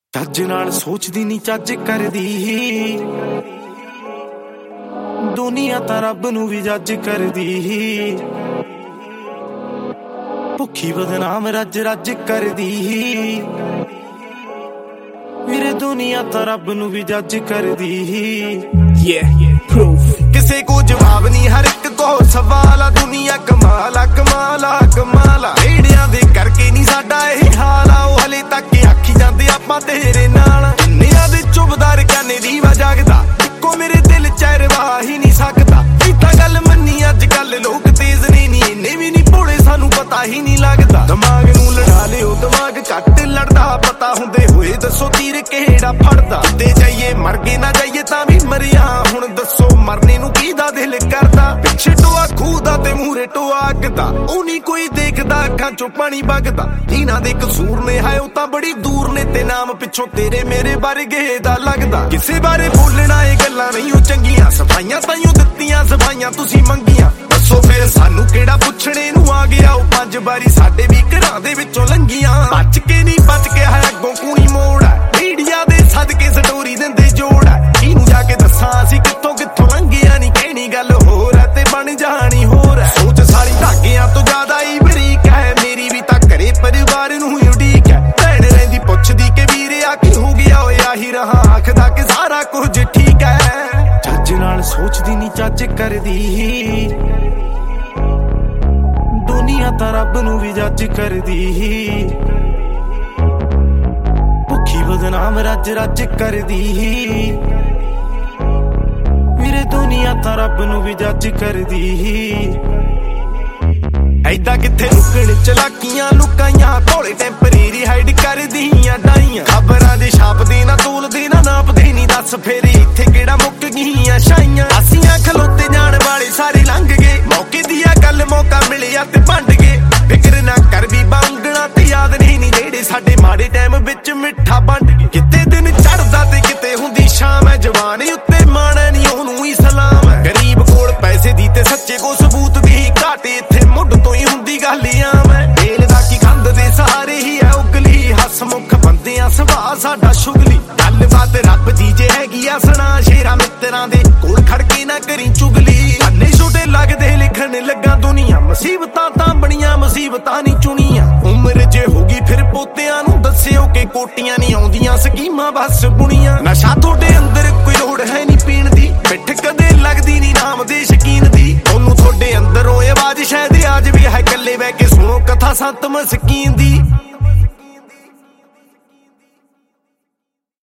ਚੱਜ ਨਾਲ ਸੋਚਦੀ ਨੀ ਚੱਜ ਕਰਦੀ, ਦੁਨੀਆ ਤਾਂ ਰੱਬ ਨੂੰ ਵੀ ਜੱਜ ਕਰਦੀ। ਭੁੱਖੀ ਬਦਨਾਮ ਰੱਜ ਰੱਜ ਕਰਦੀ, ਵੀਰੇ ਦੁਨੀਆ ਤਾਂ ਰੱਬ ਨੂੰ ਵੀ ਜੱਜ ਕਰਦੀ। ਕਿਸੇ ਕੋ ਜਵਾਬ ਨਹੀਂ, ਹਰ ਇੱਕ ਕੋ ਸਵਾਲ ਆ। ਦੁਨੀਆ ਕਮਾਲਾ ਕਮਾਲਾ ਕਮਾਲਾ, ਏੜਿਆਂ ਦੇ ਕਰਕੇ ਨਹੀਂ ਸਾਡਾ ਇਹ ਹਾਲ ਆ। ਉਹ ਹਲੇ ਤੱਕ ਆਖੀ ਜਾਂਦੇ ਆਪਾਂ ਤੇਰੇ ਨਾਲ, ਕਿੰਨਿਆਂ ਦੇ ਚੁਬਦਾਰ ਕਾਨੇ ਦੀਵਾ ਜਾਗਦਾ, ਇੱਕੋ ਮੇਰੇ ਦਿਲ ਚ ਰਵਾ ਹੀ ਨਹੀਂ ਸਕਦਾ। ਇਹ ਤਾਂ ਗੱਲ ਮੰਨੀ ਅੱਜ ਕੱਲ ਲੋਕ ਤੇਜ਼ ਨੇ ਨੀ, ਇੰਨੇ ਵੀ ਨਹੀਂ ਭੋਲੇ ਸਾਨੂੰ ਪਤਾ ਹੀ ਨਹੀਂ ਲੱਗਦਾ। ਦਿਮਾਗ ਨੂੰ ਲੜਾ ਲਿਓ ਦਿਮਾਗ ਘੱਟ ਲੜਦਾ, ਪਤਾ ਹੁੰਦੇ ਹੋਏ ਦੱਸੋ ਤੀਰ ਕਿਹੜਾ ਫੜਦਾ। ਤੇ ਜਾਈਏ ਮਰ ਗਏ ਨਾ ਜਾਈਏ ਤਾਂ ਵੀ ਮਰਿਆ, ਹੁਣ ਦੱਸੋ ਮਰਨੇ ਨੂੰ ਕਿਹਦਾ ਦਿਲ ਕਰਦਾ। ਪਿੱਛੇ ਟੋਆ ਖੂਦਾ ਤੇ ਮੂਹਰੇ ਟੋਆ ਅੱਗਦਾ, ਉਹ ਨਹੀਂ ਕੋਈ ਦੇਖਦਾ, ਅੱਖਾਂ ਚੋਂ ਪਾਣੀ ਵਗਦਾ। ਇਹਨਾਂ ਦੇ ਕਸੂਰ ਨੇ ਹਾਏ ਉਹ ਤਾਂ ਬੜੀ ਦੂਰ ਨੇ, ਤੇ ਨਾਮ ਪਿੱਛੋਂ ਤੇਰੇ ਮੇਰੇ ਵਰਗੇ ਦਾ ਲੱਗਦਾ। ਕਿਸੇ ਬਾਰੇ ਬੋਲਣਾ ਇਹ ਗੱਲਾਂ ਨਹੀਂ ਉਹ ਚੰਗੀਆਂ, ਸਫਾਈਆਂ ਤਾਈਓ ਦਿੱਤੀਆਂ ਸਫਾਈਆਂ ਤੁਸੀਂ ਮੰਗੀਆਂ। ਦੱਸੋ ਫਿਰ ਸਾਨੂੰ ਕਿਹੜਾ ਪੁੱਛਣੇ ਨੂੰ ਆ ਗਿਆ, ਉਹ 5 ਵਾਰੀ ਸਾਡੇ ਵੀ ਘਰਾਂ ਦੇ ਵਿੱਚੋਂ ਲੰਘੀਆਂ। ਬਚ ਕੇ ਨਹੀਂ ਬਚ ਕੇ ਹੈ ਅੱਗੋਂ ਕੂਣੀ ਮੋੜ ਹੈ, ਮੀਡੀਆ ਦੇ ਸਦਕੇ ਸਟੋਰੀ ਦਿੰਦੇ ਜੋੜ ਹੈ। ਇਹਨੂੰ ਜਾ ਕੇ ਦੱਸਾਂ ਅਸੀਂ ਕਿੱਥੋਂ ਕਿੱਥੋਂ ਲੰਘਿਆ, ਨਹੀਂ ਕਹਿਣੀ ਗੱਲ ਹੋਰ ਹੈ ਤੇ ਬਣ ਜਾਣੀ ਹੋਰ ਹੈ। ਸੋਚ ਸਾਲੀ ਧਾਗਿਆਂ ਤੋਂ ਜ਼ਿਆਦਾ ਹੀ ਬਰੀਕ ਹੈ, ਮੇਰੀ ਵੀ ਤਾਂ ਘਰੇ ਪਰਿਵਾਰ ਨੂੰ ਹੀ ਉਡੀਕ ਹੈ। ਭੈਣ ਰਹਿੰਦੀ ਪੁੱਛਦੀ ਕਿ ਵੀਰੇ ਆ ਕੀ ਹੋ ਗਿਆ, ਓਏ ਆਹੀ ਰਹਾ ਆਖਦਾ ਕਿ ਸਾਰਾ ਕੁਝ ਠੀਕ ਹੈ। ਚੱਜ ਨਾਲ ਸੋਚਦੀ ਨਹੀਂ ਚੱਜ ਕਰਦੀ, ਦੁਨੀਆ ਤਾਂ ਰੱਬ ਨੂੰ ਵੀ ਜੱਜ ਕਰਦੀ। ਭੁੱਖੀ ਬਦਨਾਮ ਰੱਜ ਰੱਜ ਕਰਦੀ, ਵੀਰੇ ਦੁਨੀਆ ਤਾਂ ਰੱਬ ਨੂੰ ਵੀ ਜੱਜ ਕਰਦੀ। ਐਦਾਂ ਕਿੱਥੇ ਲੁਕਣ ਚਲਾਕੀਆਂ ਲੁਕਾਈਆਂ, ਭੋਲੇ ਟੈਂਪਰੇਰੀ ਹਾਈਡ ਕਰਦੀਆਂ ਡਾਈਆਂ। ਖਬਰਾਂ ਦੇ ਛਾਪਦੇ ਨਾ ਤੋਲਦੇ ਨਾ ਨਾਪਦੇ ਨਹੀਂ, ਦੱਸ ਫੇਰ ਇੱਥੇ ਕਿਹੜਾ ਮੁੱਕ ਗਈਆਂ ਛਾਈਆਂ। ਅਸੀਂ ਖਲੋਤੇ ਜਾਣ ਵਾਲੇ ਸਾਰੇ ਲੰਘ ਗਏ, ਮੌਕੇ ਦੀ ਆ ਗੱਲ ਮੌਕਾ ਮਿਲਿਆ ਤੇ ਭੰਡ ਗਏ। ਫਿਕਰ ਨਾ ਕਰ ਵੀ ਬਾਉਂਗਣਾ ਤੇ ਯਾਦ ਨਹੀਂ ਜਿਹੜੇ ਸਾਡੇ ਮਾੜੇ ਟਾਈਮ ਵਿੱਚ ਮਿੱਠਾ ਵੰਡ ਗਏ। ਕਿਤੇ ਦਿਨ ਚੜਦਾ ਤੇ ਕਿਤੇ ਹੁੰਦੀ ਸ਼ਾਮ ਹੈ, ਜਵਾਨ ਉੱਤੇ ਮਾਣਾ ਨਹੀਂ ਉਹਨੂੰ ਹੀ ਸਲਾਮ ਹੈ। ਗਰੀਬ ਕੋਲ ਪੈਸੇ ਦੀ ਤੇ ਸੱਚੇ ਕੋ ਸਬੂਤ ਦੀ ਘਾਟ, ਇੱਥੇ ਮੁੱਢ ਤੋਂ ਹੀ ਹੁੰਦੀ ਗੱਲ ਆਮ ਹੈ। ਢੇਲ ਦਾ ਕੀ ਕੰਧ ਦੇ ਸਹਾਰੇ ਹੀ ਹੈ ਉਗਲੀ, ਹਸਮੁਖ ਬੰਦਿਆਂ ਸੁਭਾਅ ਸਾਡਾ ਸ਼ੁਗਲੀ। ਗੱਲਬਾਤ ਰੱਬ ਦੀ ਜੇ ਹੈਗੀ ਆ ਸੁਣਾ, ਸ਼ੇਰਾਂ ਮਿੱਤਰਾਂ ਦੇ ਕੋਲ ਖੜ ਕੇ ਨਾ ਕਰੀ ਚੁਗਲੀ। ਅੰਨੇ ਛੋਟੇ ਲੱਗਦੇ ਲਿਖਣ ਲੱਗਾ ਦੁਨੀਆ, ਮੁਸੀਬਤਾਂ ਤਾਂ ਬਣੀਆਂ ਮੁਸੀਬਤਾਂ ਨਹੀਂ ਚੁਣੀਆਂ। ਉਮਰ ਜੇ ਹੋਗੀ ਫਿਰ ਪੋਤਿਆਂ ਨੂੰ ਦੱਸਿਓ ਕਿ ਕੋਟੀਆਂ ਨਹੀਂ ਆਉਂਦੀਆਂ ਸਕੀਮਾਂ ਬਸ ਬੁਣੀਆਂ। ਨਸ਼ਾ ਤੁਹਾਡੇ ਅੰਦਰ ਕੋਈ ਲੋੜ ਹੈ ਨਹੀਂ ਪੀਣ ਦੀ, ਪਿੱਠ ਕਦੇ ਲੱਗਦੀ ਨਹੀਂ ਨਾਮ ਦੇ ਸ਼ਕੀਨ ਦੀ। ਉਹਨੂੰ ਤੁਹਾਡੇ ਅੰਦਰੋਂ ਆਵਾਜ਼ ਸ਼ਾਇਦ ਅੱਜ ਵੀ ਹੈ, ਇਕੱਲੇ ਬਹਿ ਕੇ ਸੁਣੋ ਕਥਾ ਸੰਤ ਮਸਕੀਨ ਦੀ।